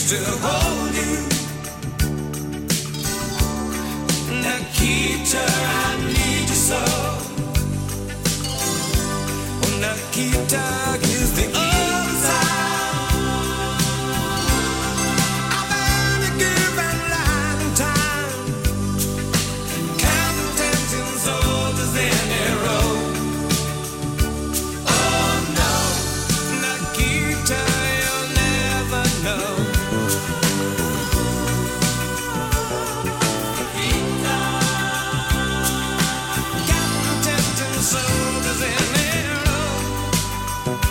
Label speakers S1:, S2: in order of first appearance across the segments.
S1: to hold you. Nikita, I need you so. Nikita is the answer. I've been a given life time, counting tempting soldiers in a row. Oh no, Nikita, you'll never know. Nikita, counting tempting soldiers in a row.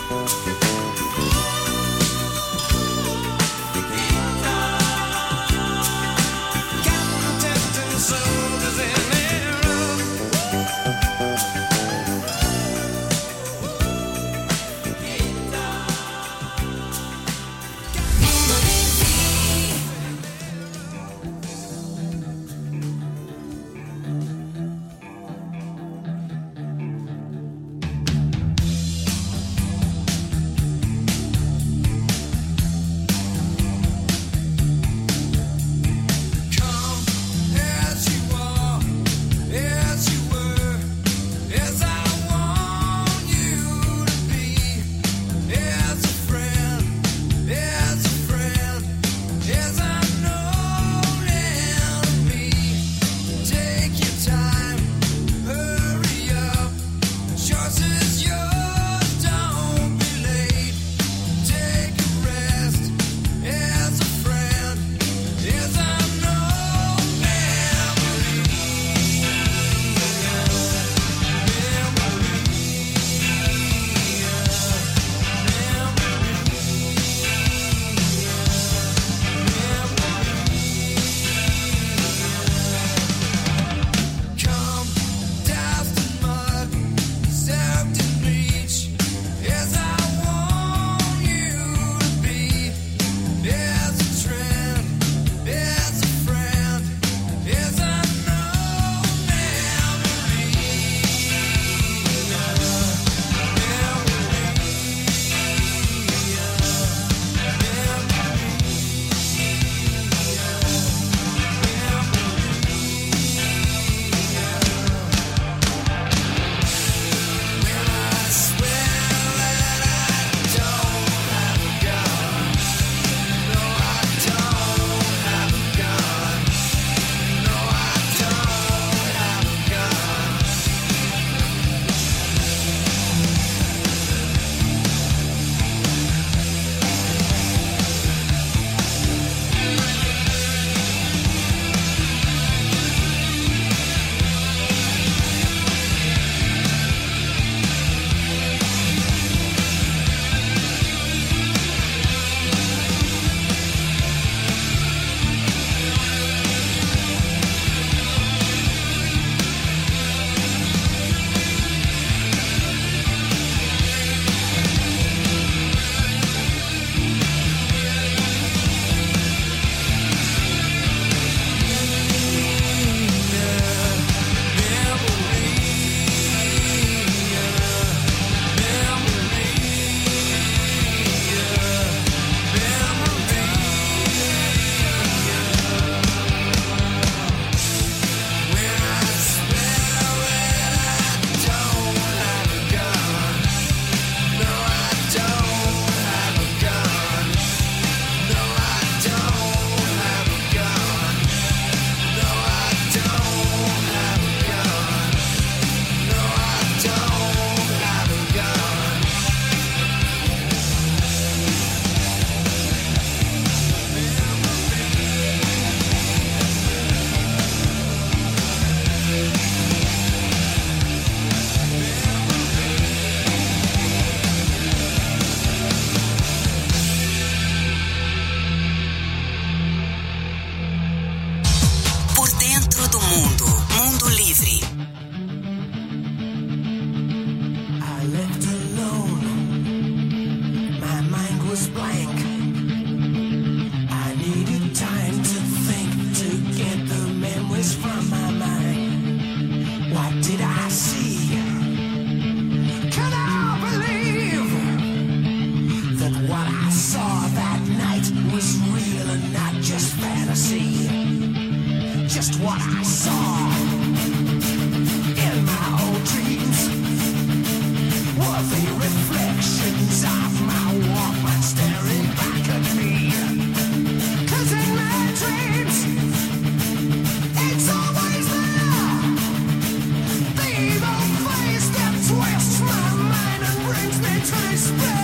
S1: fantasy, just what I saw in my old dreams were the reflections of my Walkman staring back at me. 'Cause in my dreams, it's always there, the evil face that twists my mind and brings me to despair.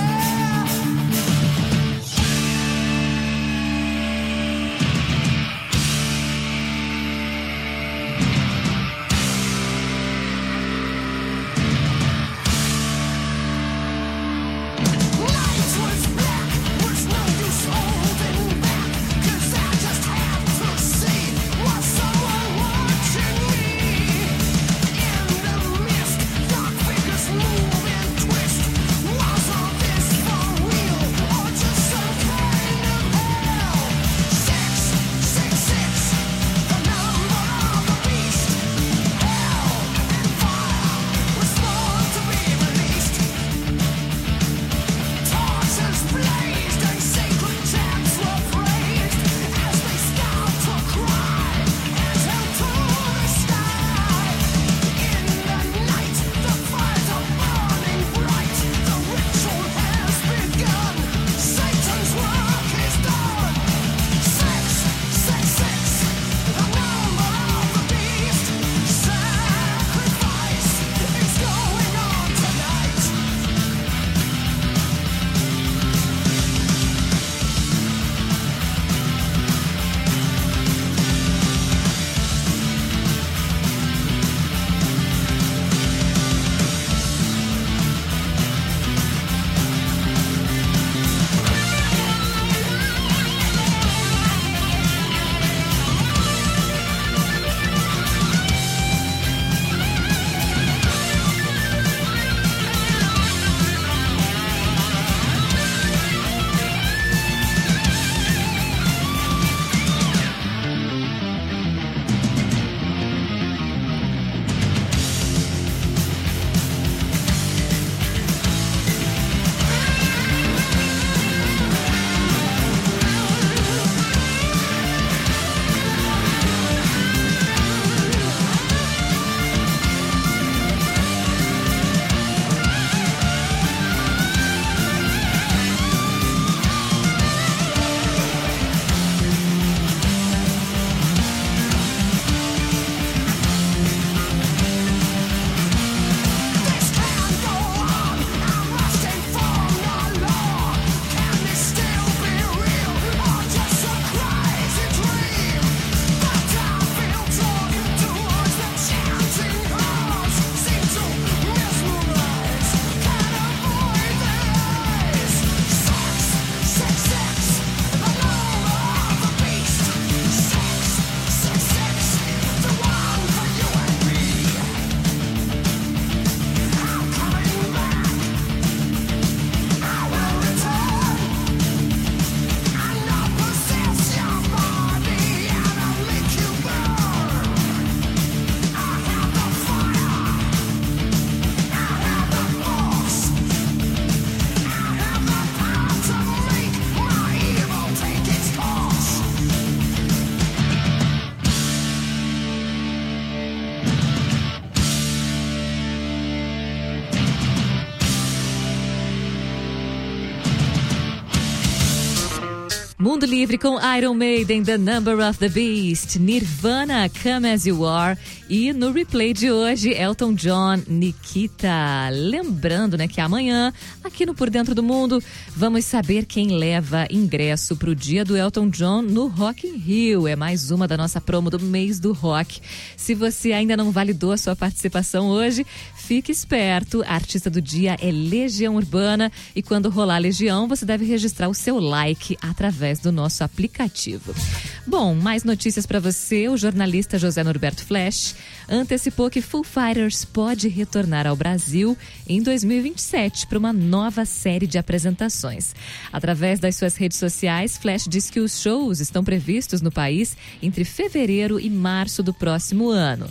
S2: Mundo Livre com Iron Maiden, The Number of the Beast, Nirvana, Come As You Are e no replay de hoje, Elton John, Nikita. Lembrando, né, que amanhã, aqui no Por Dentro do Mundo, vamos saber quem leva ingresso pro dia do Elton John no Rock in Rio. É mais uma da nossa promo do mês do rock. Se você ainda não validou a sua participação hoje, fique esperto. A artista do dia é Legião Urbana e quando rolar Legião, você deve registrar o seu like através do nosso aplicativo. Bom, mais notícias para você. O jornalista José Norberto Flash antecipou que Foo Fighters pode retornar ao Brasil em 2027 para uma nova série de apresentações. Através das suas redes sociais, Flash diz que os shows estão previstos no país entre fevereiro e março do próximo ano.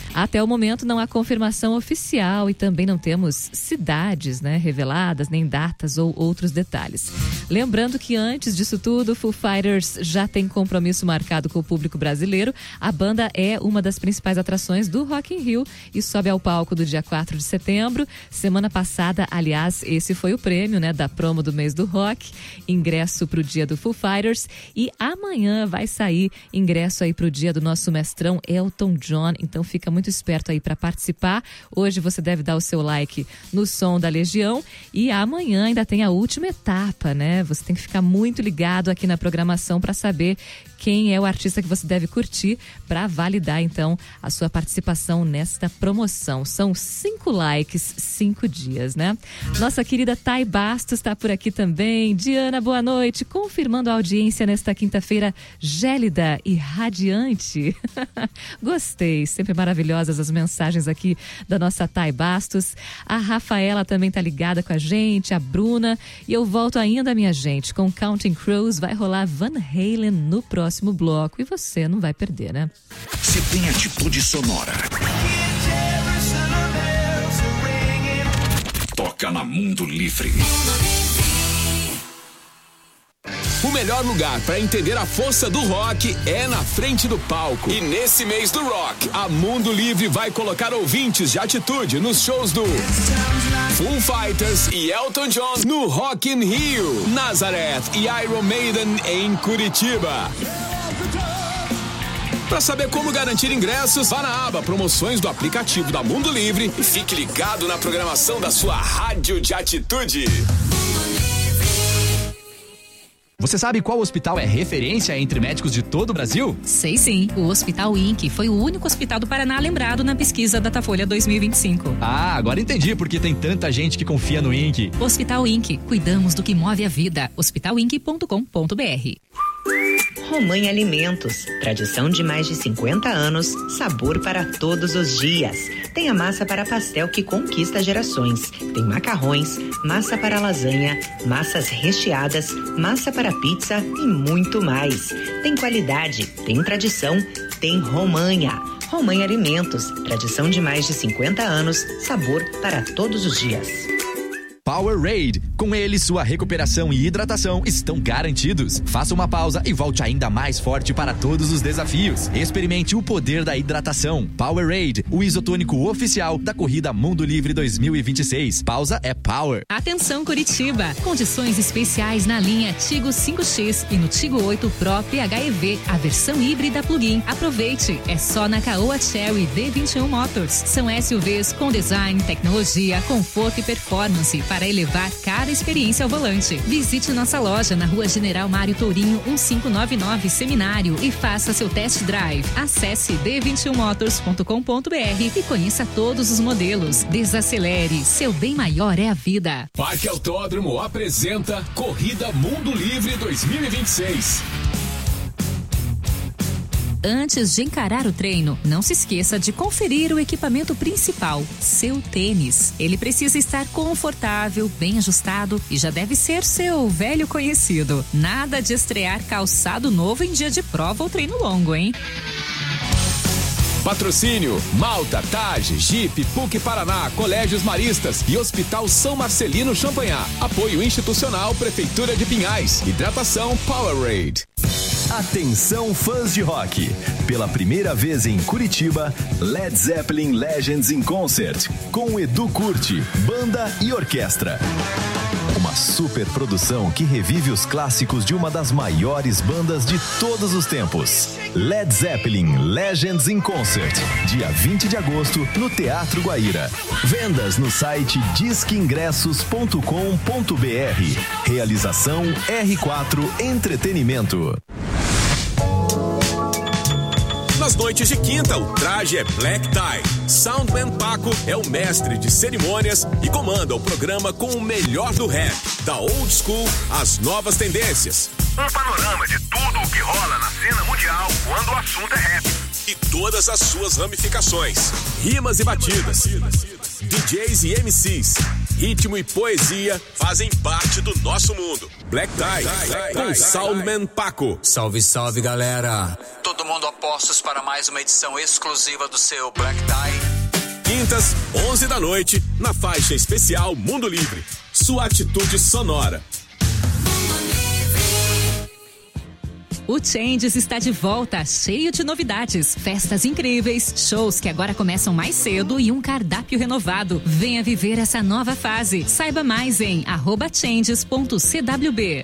S2: Até o momento não há confirmação oficial e também não temos cidades, né, reveladas, nem datas ou outros detalhes. Lembrando que antes disso tudo, Foo Fighters já tem compromisso marcado com o público brasileiro. A banda é uma das principais atrações do Rock in Rio e sobe ao palco do dia 4 de setembro. Semana passada, aliás, esse foi o prêmio, né, da promo do mês do rock, ingresso para o dia do Foo Fighters, e amanhã vai sair ingresso aí para o dia do nosso mestrão Elton John, então fica muito esperto aí para participar. Hoje você deve dar o seu like no Som da Legião e amanhã ainda tem a última etapa, né? Você tem que ficar muito ligado aqui na programação para saber quem é o artista que você deve curtir para validar, então, a sua participação nesta promoção. São 5 likes, 5 dias, né? Nossa querida Thay Bastos está por aqui também. Diana, boa noite. Confirmando a audiência nesta quinta-feira gélida e radiante. Gostei. Sempre maravilhosas as mensagens aqui da nossa Thay Bastos. A Rafaela também tá ligada com a gente, a Bruna. E eu volto ainda, minha gente, com Counting Crows. Vai rolar Van Halen no próximo bloco e você não vai perder, né?
S3: Se tem atitude sonora, toca na Mundo Livre.
S4: O melhor lugar para entender a força do rock é na frente do palco. E nesse mês do rock, a Mundo Livre vai colocar ouvintes de atitude nos shows do Foo Fighters e Elton John no Rock in Rio, Nazareth e Iron Maiden em Curitiba. Para saber como garantir ingressos, vá na aba Promoções do aplicativo da Mundo Livre e fique ligado na programação da sua rádio de atitude.
S5: Você sabe qual hospital é referência entre médicos de todo o Brasil?
S6: Sei sim, o Hospital INC foi o único hospital do Paraná lembrado na pesquisa Datafolha 2025.
S5: Ah, agora entendi porque tem tanta gente que confia no INC.
S6: Hospital INC, cuidamos do que move a vida. hospitalinc.com.br.
S7: Romanha Alimentos, tradição de mais de 50 anos, sabor para todos os dias. Tem a massa para pastel que conquista gerações. Tem macarrões, massa para lasanha, massas recheadas, massa para pizza e muito mais. Tem qualidade, tem tradição, tem Romanha. Romanha Alimentos, tradição de mais de 50 anos, sabor para todos os dias.
S5: Powerade. Com ele, sua recuperação e hidratação estão garantidos. Faça uma pausa e volte ainda mais forte para todos os desafios. Experimente o poder da hidratação. Powerade, o isotônico oficial da Corrida Mundo Livre 2026. Pausa é power.
S6: Atenção Curitiba, condições especiais na linha Tigo 5X e no Tigo 8 Pro PHEV, a versão híbrida plug-in. Aproveite, é só na Caoa Chery D21 Motors. São SUVs com design, tecnologia, conforto e performance para elevar cada experiência ao volante. Visite nossa loja na Rua General Mário Tourinho 1599 Seminário e faça seu test drive. Acesse d21motors.com.br e conheça todos os modelos. Desacelere, seu bem maior é a vida.
S4: Parque Autódromo apresenta Corrida Mundo Livre 2026.
S6: Antes de encarar o treino, não se esqueça de conferir o equipamento principal, seu tênis. Ele precisa estar confortável, bem ajustado e já deve ser seu velho conhecido. Nada de estrear calçado novo em dia de prova ou treino longo, hein?
S4: Patrocínio: Malta, Tage, Jeep, PUC Paraná, Colégios Maristas e Hospital São Marcelino Champagnat. Apoio institucional Prefeitura de Pinhais. Hidratação Powerade.
S8: Atenção fãs de rock. Pela primeira vez em Curitiba, Led Zeppelin Legends in Concert, com Edu Curti, banda e orquestra. Uma super produção que revive os clássicos de uma das maiores bandas de todos os tempos. Led Zeppelin Legends in Concert, dia 20 de agosto, no Teatro Guaíra. Vendas no site disqueingressos.com.br. Realização R4 Entretenimento.
S4: Nas noites de quinta, o traje é black tie. Soundman Paco é o mestre de cerimônias e comanda o programa com o melhor do rap, da old school às novas tendências.
S9: Um panorama de tudo o que rola na cena mundial quando o assunto é rap.
S4: E todas as suas ramificações, rimas e batidas, DJs e MCs, ritmo e poesia fazem parte do nosso mundo. Black Tie, com Soundman Paco.
S10: Salve, salve, galera.
S11: Todo mundo a postos para mais uma edição exclusiva do seu Black Tie.
S4: Quintas, 11 da noite, na faixa especial Mundo Livre. Sua atitude sonora.
S6: O Changes está de volta, cheio de novidades, festas incríveis, shows que agora começam mais cedo e um cardápio renovado. Venha viver essa nova fase. Saiba mais em @changes.cwb.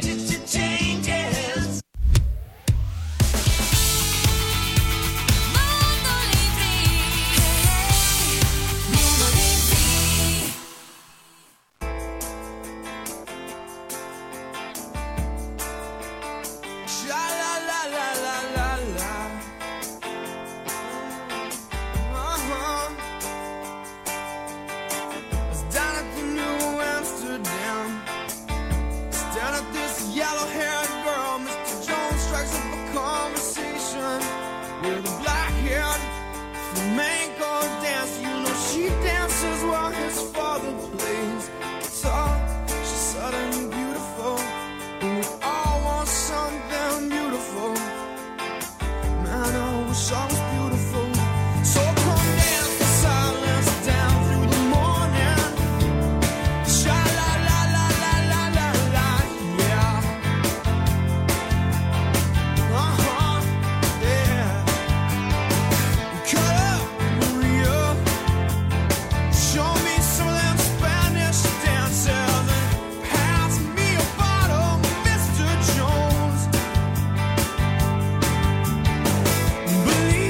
S1: Believe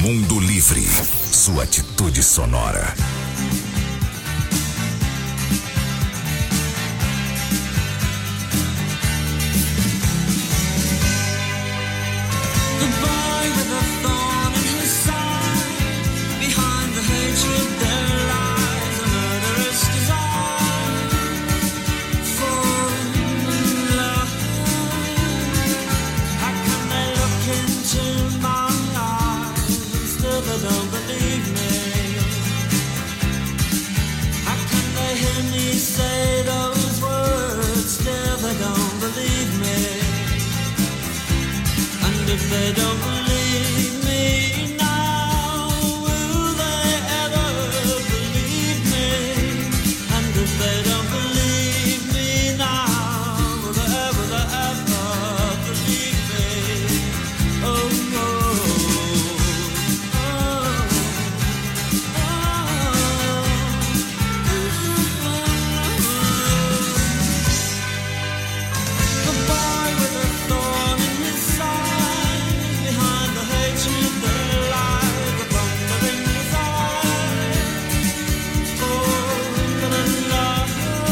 S3: Mundo Livre, sua atitude sonora.
S1: If they don't believe me now, will they ever believe me? And if they don't believe me now, will they ever believe me? Oh, oh, the boy with a thorn in his side, behind the hatred there lies a thundering desire for love.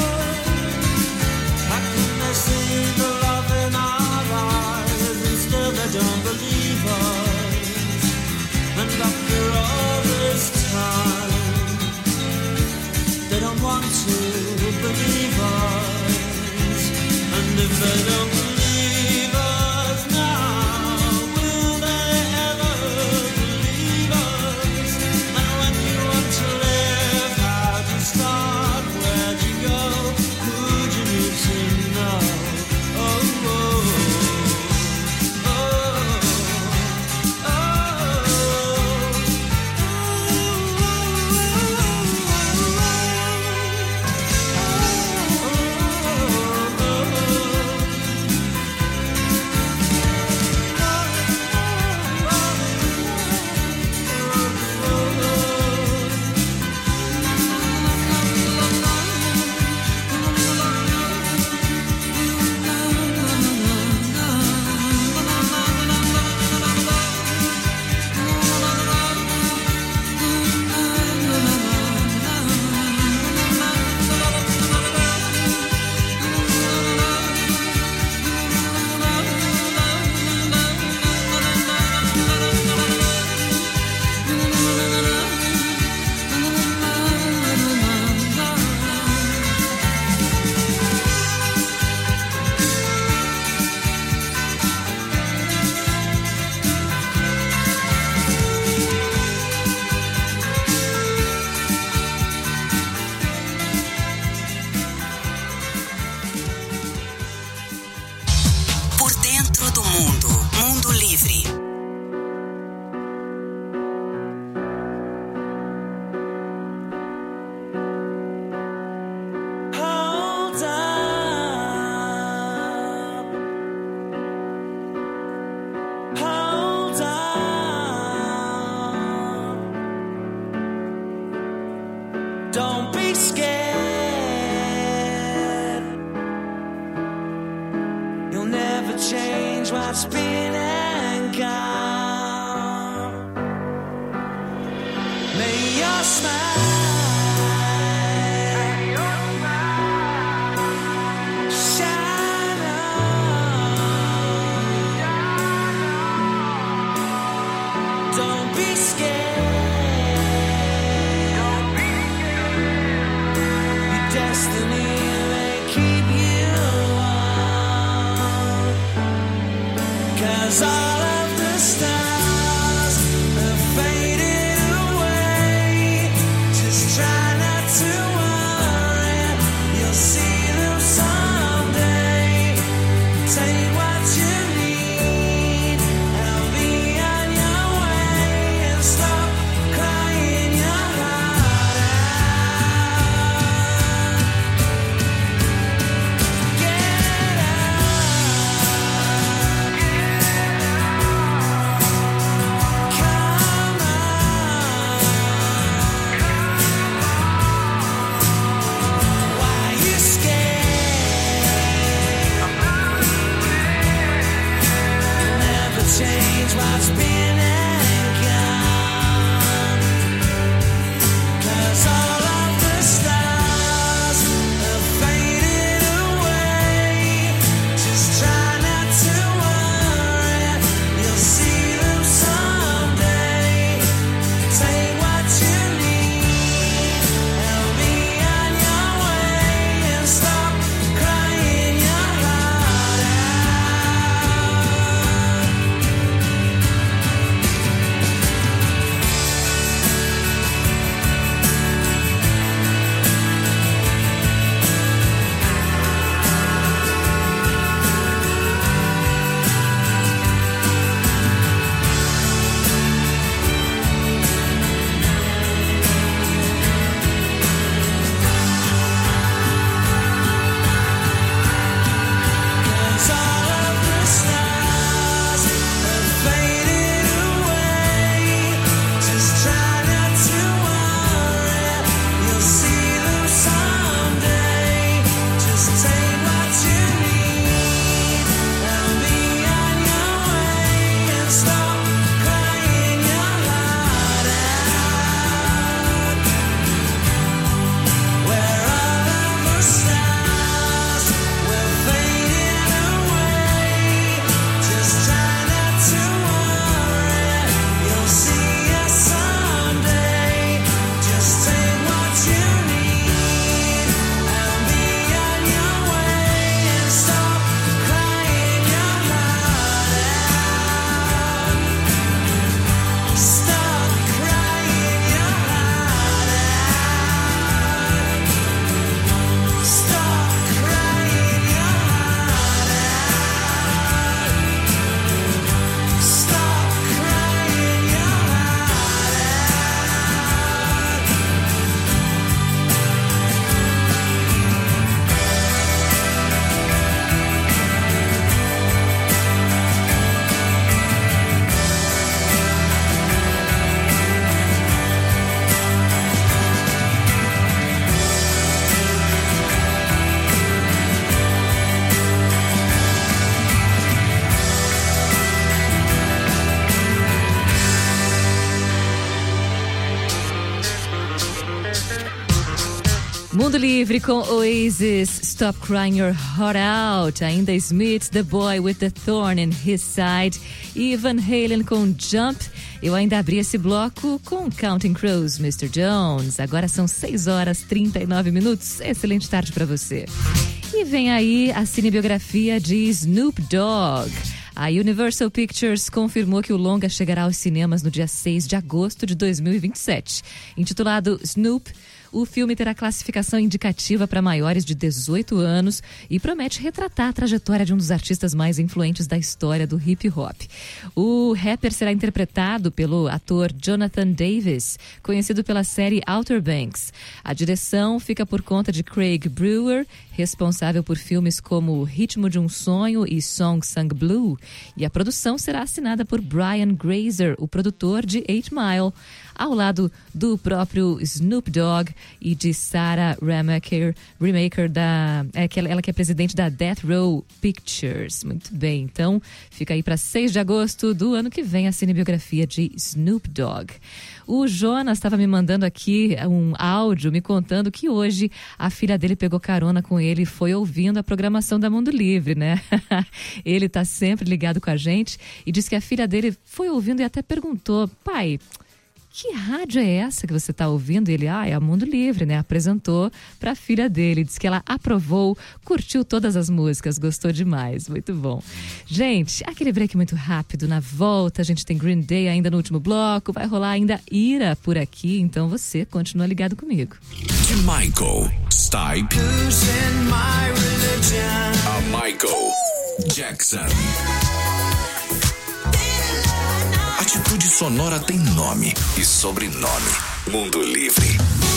S1: How can they see the love in our eyes and still they don't believe us? And after all this time, they don't want to believe us. And if they don't believe us now, will they ever believe us? And when you want to live, how'd you start? Where'd you go? Who'd you need to know? Oh, oh,
S12: Por dentro do mundo, Mundo Livre.
S1: hold up, hold up. Don't be scared. You'll never change what's been and gone. May your smile shine on. Don't be scared. Your destiny may keep you on. 'Cause all of the stars have faded away. Just try not to worry. You'll see them someday. Take what you need and be on your way. And stop crying your heart out. Get up. Come on. Why you scared? Never change what's been and gone.
S2: Mundo Livre com Oasis, Stop Crying Your Heart Out. Ainda Smith, The Boy with the Thorn in His Side. E Van Halen com Jump. Eu ainda abri esse bloco com Counting Crows, Mr. Jones. Agora são 6h39. Excelente tarde para você. E vem aí a cinebiografia de Snoop Dogg. A Universal Pictures confirmou que o longa chegará aos cinemas no dia 6 de agosto de 2027. Intitulado Snoop, o filme terá classificação indicativa para maiores de 18 anos e promete retratar a trajetória de um dos artistas mais influentes da história do hip-hop. O rapper será interpretado pelo ator Jonathan Davis, conhecido pela série Outer Banks. A direção fica por conta de Craig Brewer, responsável por filmes como Ritmo de um Sonho e Song Sung Blue. E a produção será assinada por Brian Grazer, o produtor de 8 Mile, ao lado do próprio Snoop Dogg e de Sarah Remaker, ela que é presidente da Death Row Pictures. Muito bem, então fica aí para 6 de agosto do ano que vem a cinebiografia de Snoop Dogg. O Jonas estava me mandando aqui um áudio me contando que hoje a filha dele pegou carona com ele e foi ouvindo a programação da Mundo Livre, né? Ele tá sempre ligado com a gente e disse que a filha dele foi ouvindo e até perguntou: pai, que rádio é essa que você está ouvindo? Ele, é a Mundo Livre, né? Apresentou para a filha dele, disse que ela aprovou, curtiu todas as músicas, gostou demais, muito bom. Gente, aquele break muito rápido, na volta a gente tem Green Day ainda no último bloco, vai rolar ainda Ira por aqui, então você continua ligado comigo.
S3: De Michael Stipe a Michael Jackson. Atitude Sonora tem nome e sobrenome. Mundo Livre.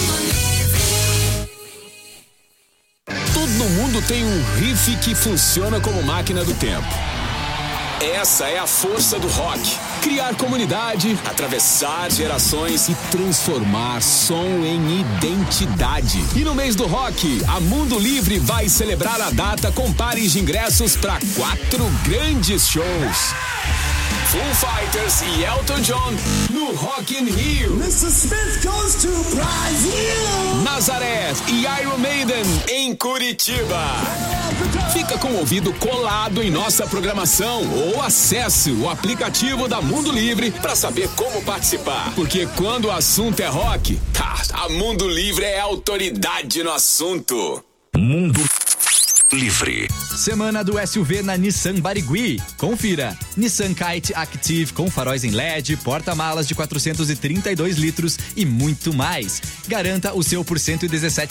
S4: Todo mundo tem um riff que funciona como máquina do tempo. Essa é a força do rock. Criar comunidade, atravessar gerações e transformar som em identidade. E no mês do rock, a Mundo Livre vai celebrar a data com pares de ingressos para 4 grandes shows. Foo Fighters e Elton John no Rock in Rio.
S1: Mr. Smith goes to Brazil.
S4: Nazareth e Iron Maiden em Curitiba. Fica com o ouvido colado em nossa programação ou acesse o aplicativo da Mundo Livre para saber como participar. Porque quando o assunto é rock, a Mundo Livre é autoridade no assunto.
S3: Mundo Livre.
S5: Semana do SUV na Nissan Barigui. Confira. Nissan Kite Active com faróis em LED, porta-malas de 432 litros e muito mais. Garanta o seu por R$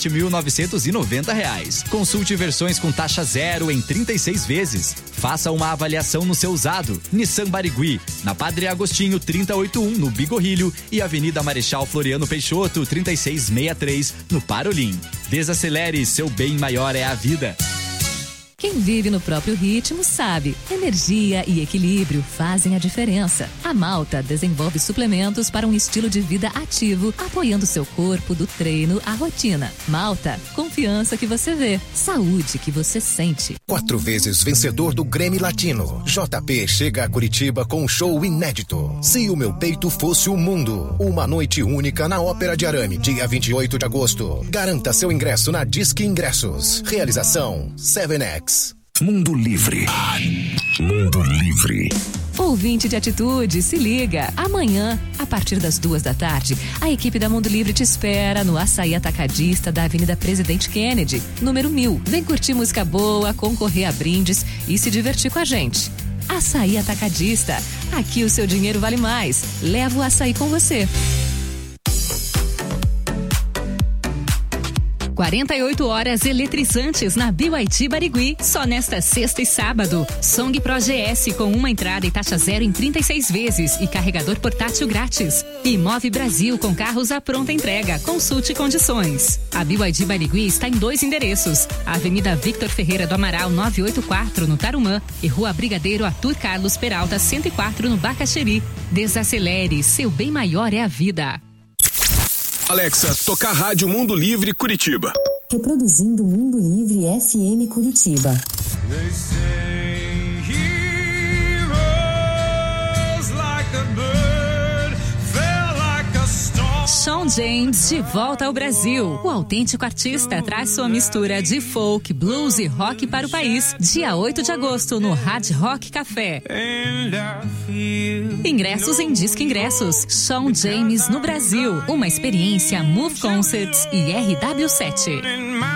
S5: 117.990. Consulte versões com taxa zero em 36 vezes. Faça uma avaliação no seu usado. Nissan Barigui, na Padre Agostinho 381 no Bigorrilho e Avenida Marechal Floriano Peixoto 3663 no Parolim. Desacelere, seu bem maior é a vida.
S2: Quem vive no próprio ritmo sabe, energia e equilíbrio fazem a diferença. A Malta desenvolve suplementos para um estilo de vida ativo, apoiando seu corpo do treino à rotina. Malta, confiança que você vê, saúde que você sente.
S13: 4 vezes vencedor do Grammy Latino, JP chega a Curitiba com um show inédito. Se o meu peito fosse o mundo, uma noite única na Ópera de Arame, dia 28 de agosto. Garanta seu ingresso na Disque Ingressos. Realização 7X.
S3: Mundo Livre. Mundo Livre.
S2: Ouvinte de Atitude, se liga. Amanhã, a partir das 14h, a equipe da Mundo Livre te espera no Açaí Atacadista da Avenida Presidente Kennedy, número 1000. Vem curtir música boa, concorrer a brindes e se divertir com a gente. Açaí Atacadista. Aqui o seu dinheiro vale mais. Leva o açaí com você.
S6: 48 horas eletrizantes na BYD Barigui, só nesta sexta e sábado. Song Pro GS com uma entrada e taxa zero em 36 vezes e carregador portátil grátis. E Move Brasil com carros à pronta entrega. Consulte condições. A BYD Barigui está em 2 endereços: Avenida Victor Ferreira do Amaral 984 no Tarumã e Rua Brigadeiro Arthur Carlos Peralta 104 no Bacaxeri. Desacelere, seu bem maior é a vida.
S4: Alexa, tocar Rádio Mundo Livre Curitiba.
S14: Reproduzindo Mundo Livre FM Curitiba.
S6: Shawn James de volta ao Brasil. O autêntico artista traz sua mistura de folk, blues e rock para o país. Dia 8 de agosto no Hard Rock Café. Ingressos em Disque Ingressos. Shawn James no Brasil. Uma experiência Move Concerts e RW7.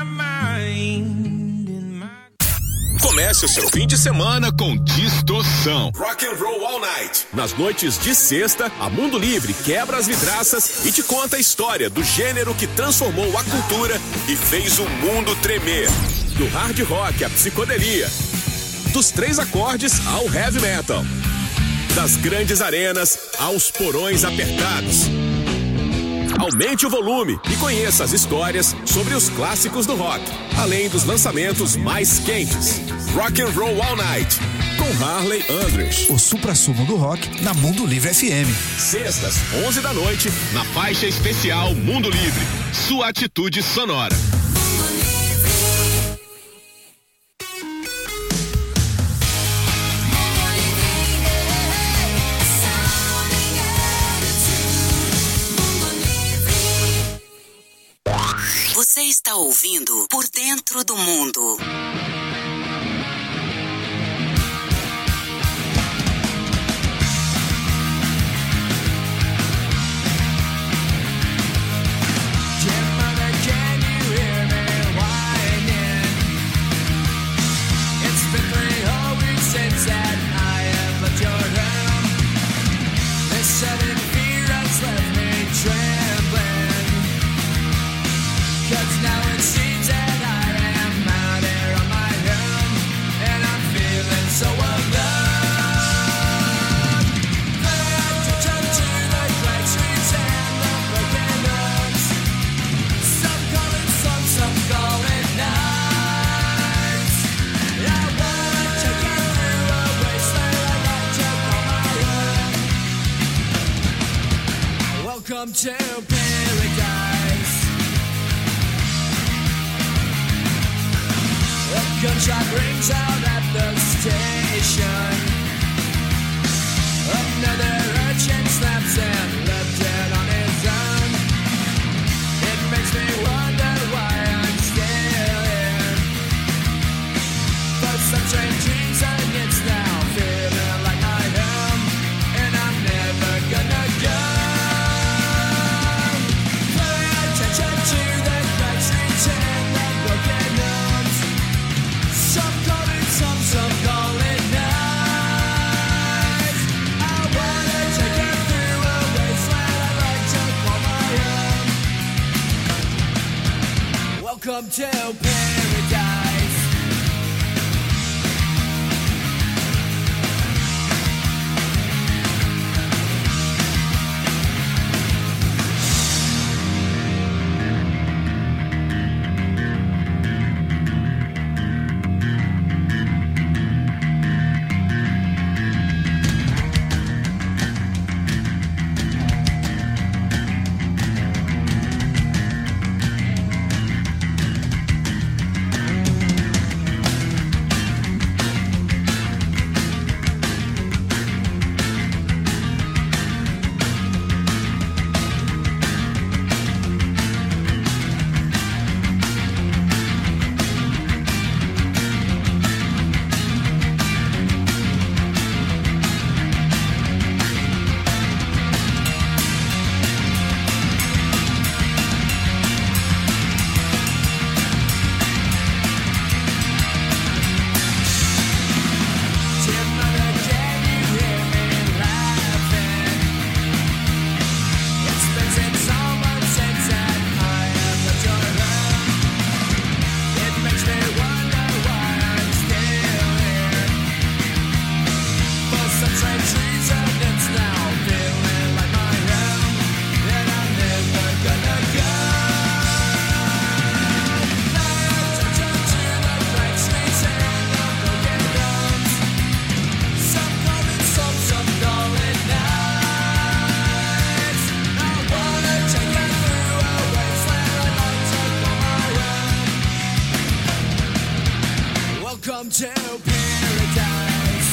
S4: Comece o seu fim de semana com distorção. Rock and Roll All Night. Nas noites de sexta, a Mundo Livre quebra as vidraças e te conta a história do gênero que transformou a cultura e fez o mundo tremer. Do hard rock à psicodelia, dos 3 acordes ao heavy metal, das grandes arenas aos porões apertados. Aumente o volume e conheça as histórias sobre os clássicos do rock, além dos lançamentos mais quentes. Rock and Roll All Night, com Harley Andrews.
S15: O suprassumo do rock na Mundo Livre FM.
S4: Sextas, 11 da noite, na faixa especial Mundo Livre. Sua atitude sonora.
S12: Você está ouvindo Por Dentro do Mundo.
S1: Welcome to paradise. A gunshot rings out at the station. Another urchin snaps and left dead on his own. It makes me wonder why I'm still here. For some strange reason it's now feeling like my home, and I'm never gonna go. Welcome to paradise. Welcome to paradise.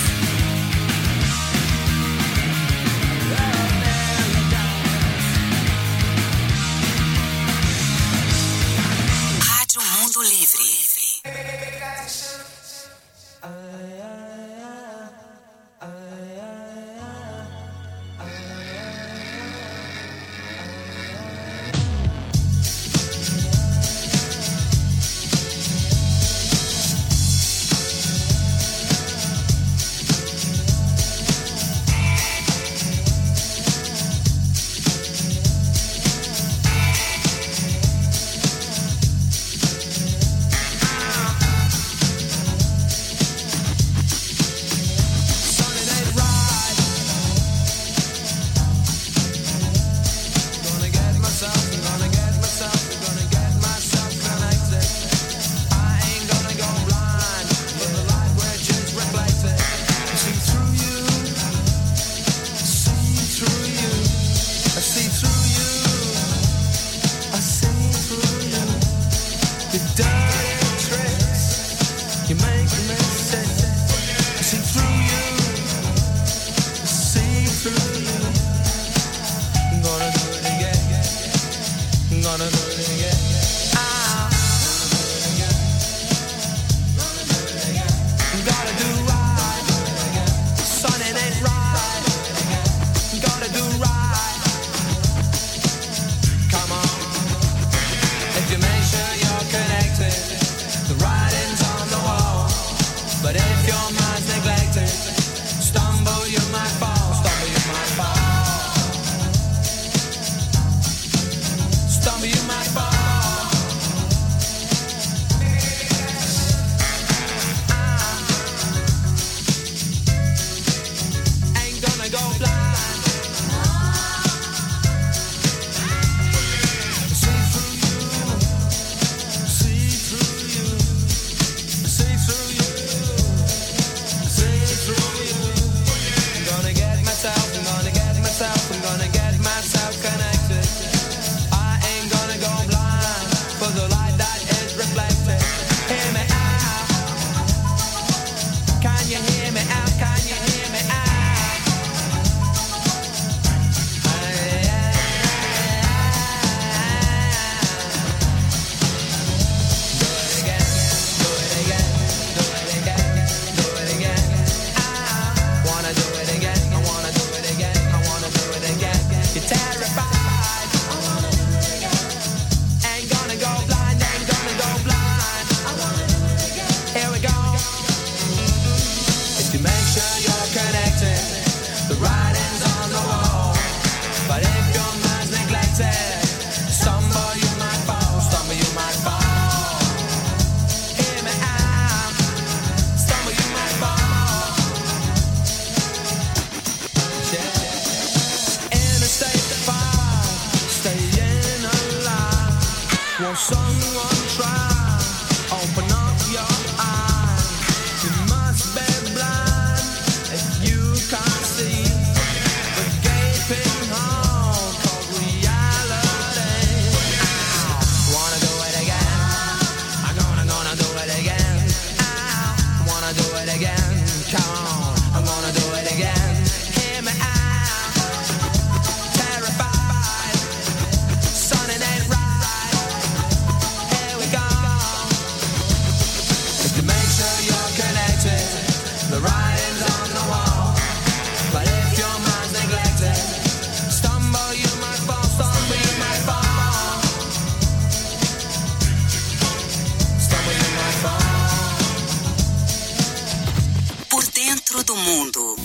S12: mundo.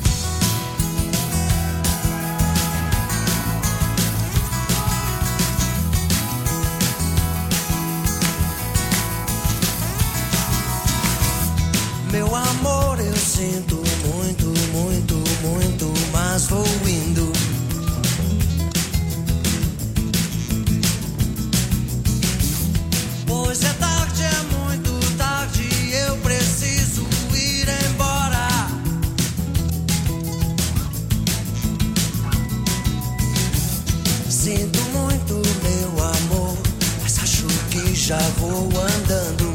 S1: Meu amor, eu sinto muito, muito, muito, mas vou indo. Pois é tarde, é muito tarde, eu preciso ir embora. Sinto muito, meu amor, mas acho que já vou andando.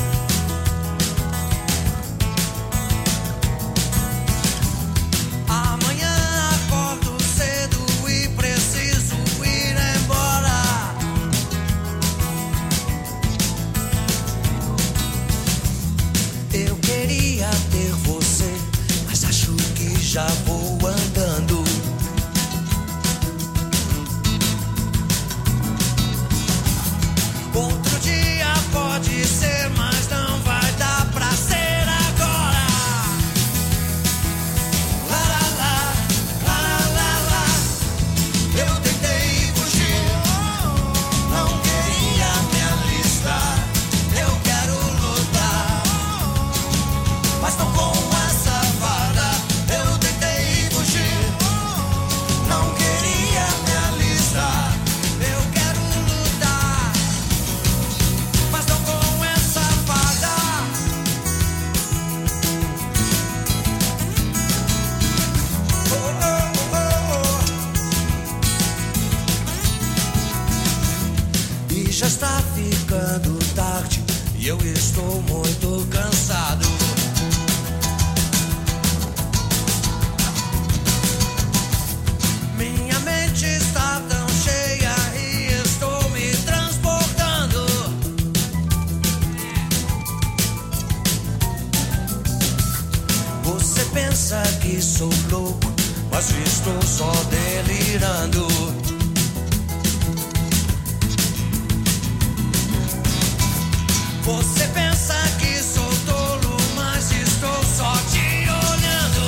S1: Já vou andando. Outro dia pode ser, mas não vai dar pra ser agora. Lá, lá, lá, lá, lá, lá. Eu tentei fugir, não queria me alistar. Eu quero lutar, mas não com essa farda. Já está ficando tarde e eu estou muito cansado. Minha mente está tão cheia e estou me transportando. Você pensa que sou louco, mas estou só delirando. Você pensa que sou tolo, mas estou só te olhando.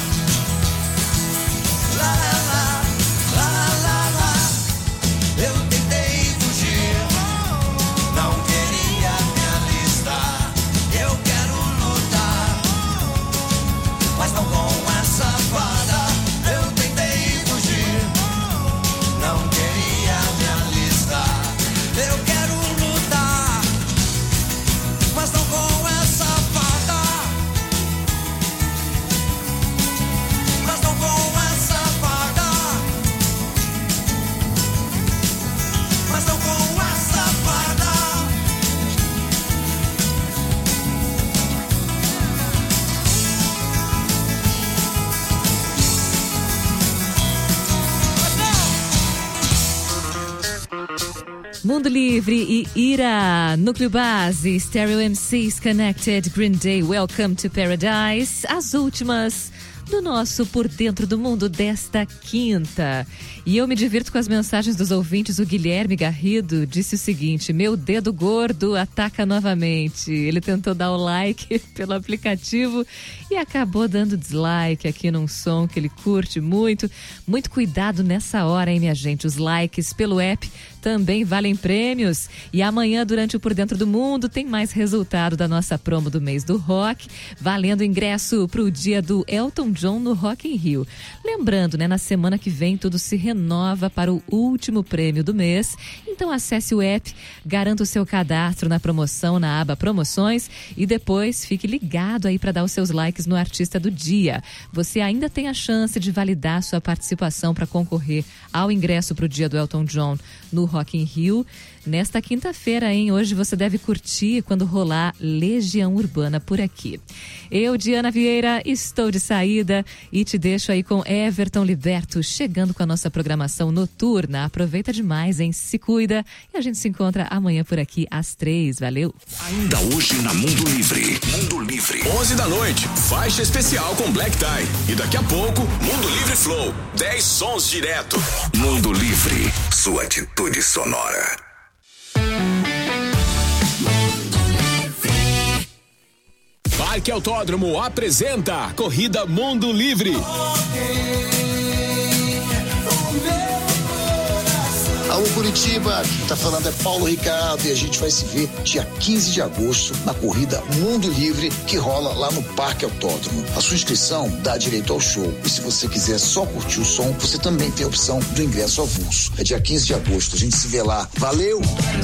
S1: Lá, lá, lá, lá, lá. Eu tentei fugir, não queria me alistar. Eu quero lutar, mas não com essa farda. Eu tentei fugir, não queria me alistar. Eu quero lutar, mas não com essa farda. Mas não com essa farda. Mas não com essa farda.
S2: Mundo Livre e Ira, Núcleo Base, Stereo MCs Connected, Green Day, Welcome to Paradise, as últimas do nosso Por Dentro do Mundo desta quinta. E eu me divirto com as mensagens dos ouvintes. O Guilherme Garrido disse o seguinte: meu dedo gordo ataca novamente. Ele tentou dar o like pelo aplicativo e acabou dando dislike aqui num som que ele curte muito. Muito cuidado nessa hora, hein, minha gente? Os likes pelo app também valem prêmios. E amanhã, durante o Por Dentro do Mundo, tem mais resultado da nossa promo do mês do rock, valendo ingresso para o dia do Elton John no Rock in Rio. Lembrando, né, na semana que vem tudo se renova para o último prêmio do mês. Então acesse o app, garanta o seu cadastro na promoção, na aba Promoções, e depois fique ligado aí para dar os seus likes no artista do dia. Você ainda tem a chance de validar sua participação para concorrer ao ingresso para o dia do Elton John no Rock in Rio nesta quinta-feira, hein? Hoje você deve curtir quando rolar Legião Urbana por aqui. Eu, Diana Vieira, estou de saída e te deixo aí com Everton Liberto, chegando com a nossa programação noturna. Aproveita demais, hein? Se cuida e a gente se encontra amanhã por aqui às 3. Valeu!
S3: Ainda hoje na Mundo Livre. Mundo Livre.
S4: 11 da noite, faixa especial com Black Tie. E daqui a pouco, Mundo Livre Flow. 10 sons direto.
S3: Mundo Livre. Sua atitude sonora.
S4: Parque Autódromo apresenta Corrida Mundo Livre.
S16: Alô Curitiba, quem tá falando é Paulo Ricardo e a gente vai se ver dia 15 de agosto na corrida Mundo Livre que rola lá no Parque Autódromo. A sua inscrição dá direito ao show e se você quiser só curtir o som, você também tem a opção do ingresso avulso. É dia 15 de agosto, a gente se vê lá. Valeu!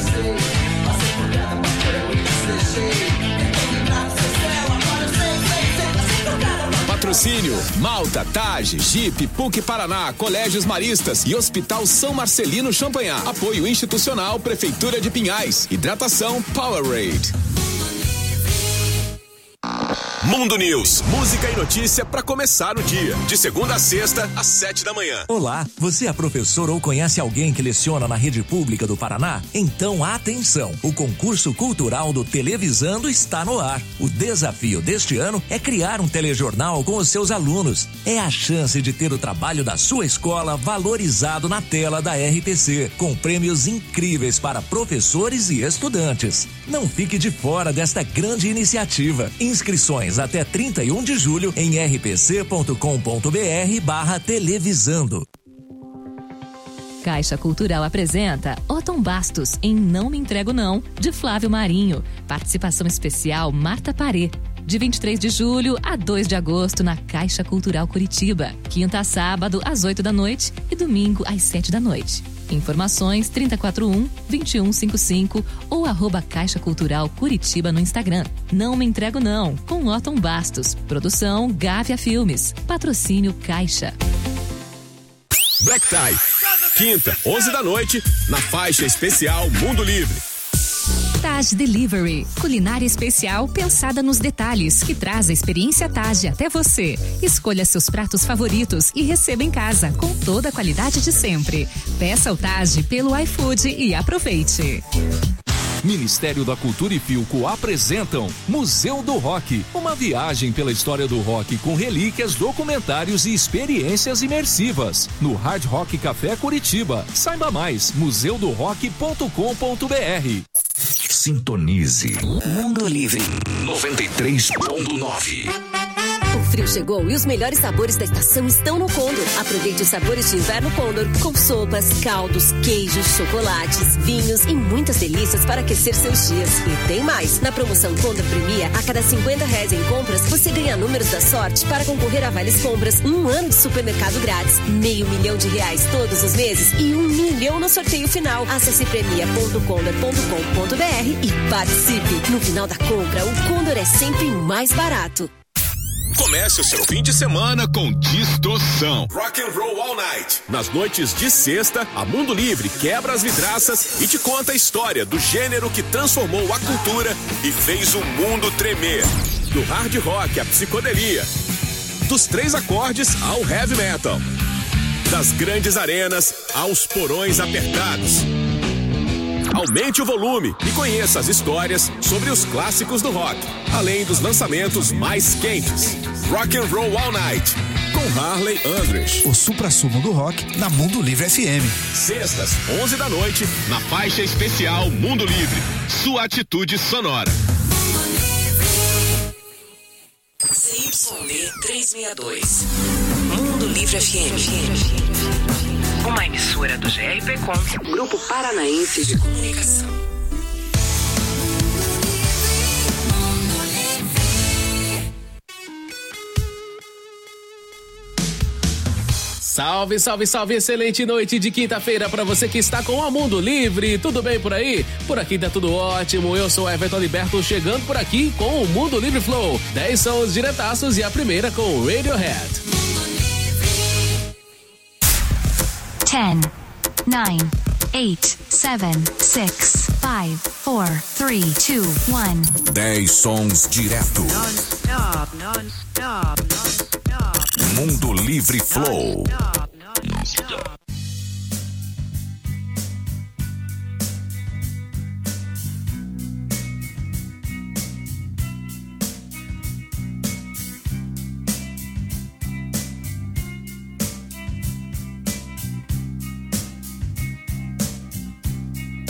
S4: Patrocínio: Malta, Tage, Jeep, PUC Paraná, Colégios Maristas e Hospital São Marcelino Champanhar. Apoio institucional, Prefeitura de Pinhais. Hidratação Powerade. Mundo News, música e notícia para começar o dia. De segunda a sexta, às 7 da manhã.
S17: Olá, você é professor ou conhece alguém que leciona na rede pública do Paraná? Então atenção, o concurso cultural do Televisando está no ar. O desafio deste ano é criar um telejornal com os seus alunos. É a chance de ter o trabalho da sua escola valorizado na tela da RPC, com prêmios incríveis para professores e estudantes. Não fique de fora desta grande iniciativa. Inscrições até 31 de julho em rpc.com.br/televisando.
S2: Caixa Cultural apresenta Otton Bastos em Não Me Entrego Não, de Flávio Marinho. Participação especial Marta Parê. De 23 de julho a 2 de agosto na Caixa Cultural Curitiba. Quinta a sábado às 8 da noite e domingo às 7 da noite. Informações 3041-2155 ou @Caixa Cultural Curitiba no Instagram. Não Me Entrego Não, com Otton Bastos. Produção Gávea Filmes. Patrocínio Caixa.
S4: Black Tie, quinta, 11 da noite, na faixa especial Mundo Livre.
S6: Taj Delivery, culinária especial pensada nos detalhes, que traz a experiência Taj até você. Escolha seus pratos favoritos e receba em casa, com toda a qualidade de sempre. Peça o Taj pelo iFood e aproveite.
S18: Ministério da Cultura e Filco apresentam Museu do Rock, uma viagem pela história do rock com relíquias, documentários e experiências imersivas. No Hard Rock Café Curitiba. Saiba mais, museudorock.com.br.
S3: Sintonize.
S12: Mundo Livre
S3: 93.9.
S19: O frio chegou e os melhores sabores da estação estão no Condor. Aproveite os sabores de inverno Condor, com sopas, caldos, queijos, chocolates, vinhos e muitas delícias para aquecer seus dias. E tem mais! Na promoção Condor Premia, a cada R$50 em compras, você ganha números da sorte para concorrer a vales compras, 1 ano de supermercado grátis, R$500 mil todos os meses e R$1 milhão no sorteio final. Acesse premia.condor.com.br e participe. No final da compra, o Condor é sempre mais barato.
S4: Comece o seu fim de semana com distorção. Rock and Roll All Night. Nas noites de sexta, a Mundo Livre quebra as vidraças e te conta a história do gênero que transformou a cultura e fez o mundo tremer. Do hard rock à psicodelia, dos 3 acordes ao heavy metal, das grandes arenas aos porões apertados. Aumente o volume e conheça as histórias sobre os clássicos do rock, além dos lançamentos mais quentes. Rock and Roll All Night, com Harley Andress.
S15: O suprassumo do rock na Mundo Livre FM.
S4: Sextas, 11 da noite, na faixa especial Mundo Livre. Sua atitude sonora.
S12: CYD 362. Mundo Livre FM. Uma emissora do GRPcom, Grupo Paranaense de Comunicação.
S20: Salve, salve, salve, excelente noite de quinta-feira para você que está com o Mundo Livre. Tudo bem por aí? Por aqui tá tudo ótimo. Eu sou o Everton Liberto, chegando por aqui com o Mundo Livre Flow. 10 sons diretaços e a primeira com o Radiohead.
S21: 10, 9, 8, 7, 6, 5, 4, 3, 2, 1.
S3: 10 sons direto.
S1: Non-stop, non-stop, non-stop.
S3: Mundo Livre Flow.
S1: Non-stop.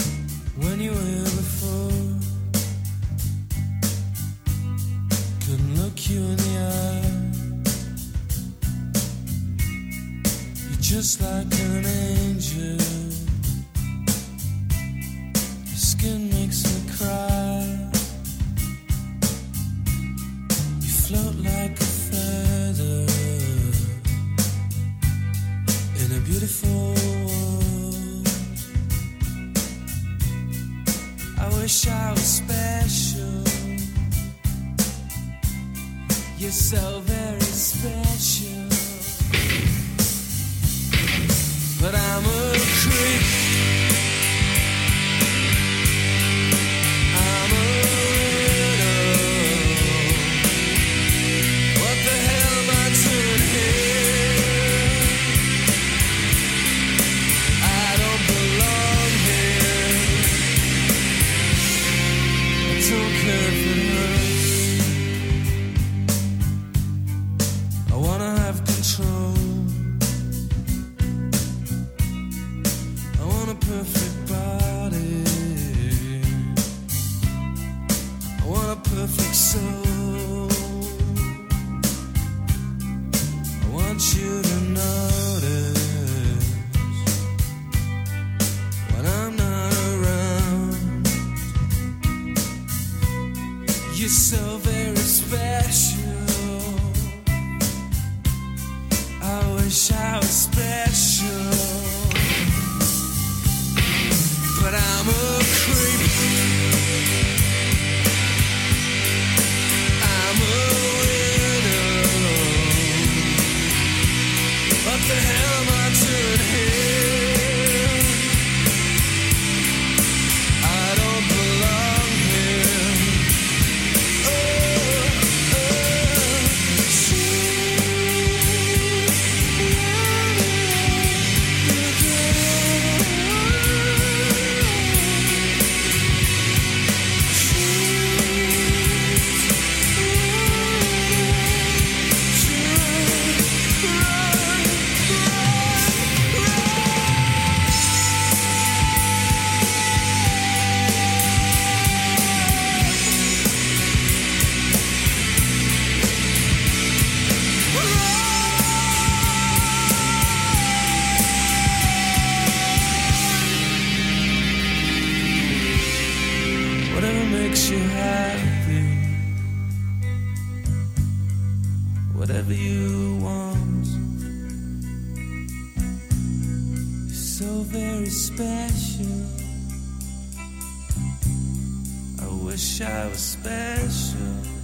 S22: When you were here before, couldn't
S1: you in the eye. You're just like an angel. Your skin makes me cry. You float like a feather in a beautiful world. I wish I was special. You're so very special. But I'm a creep. I'm a widow. What the hell am I doing here? I don't belong here. I don't care if it hurts. I wanna have control. I want a perfect body. I want a perfect soul. I want you to notice when I'm not around. You're so very special. I wish I was special. But I'm a creep. I'm a widow. What the hell am I doing here? I don't belong here. Whatever makes you happy, whatever you want. You're so very special. I wish I was special.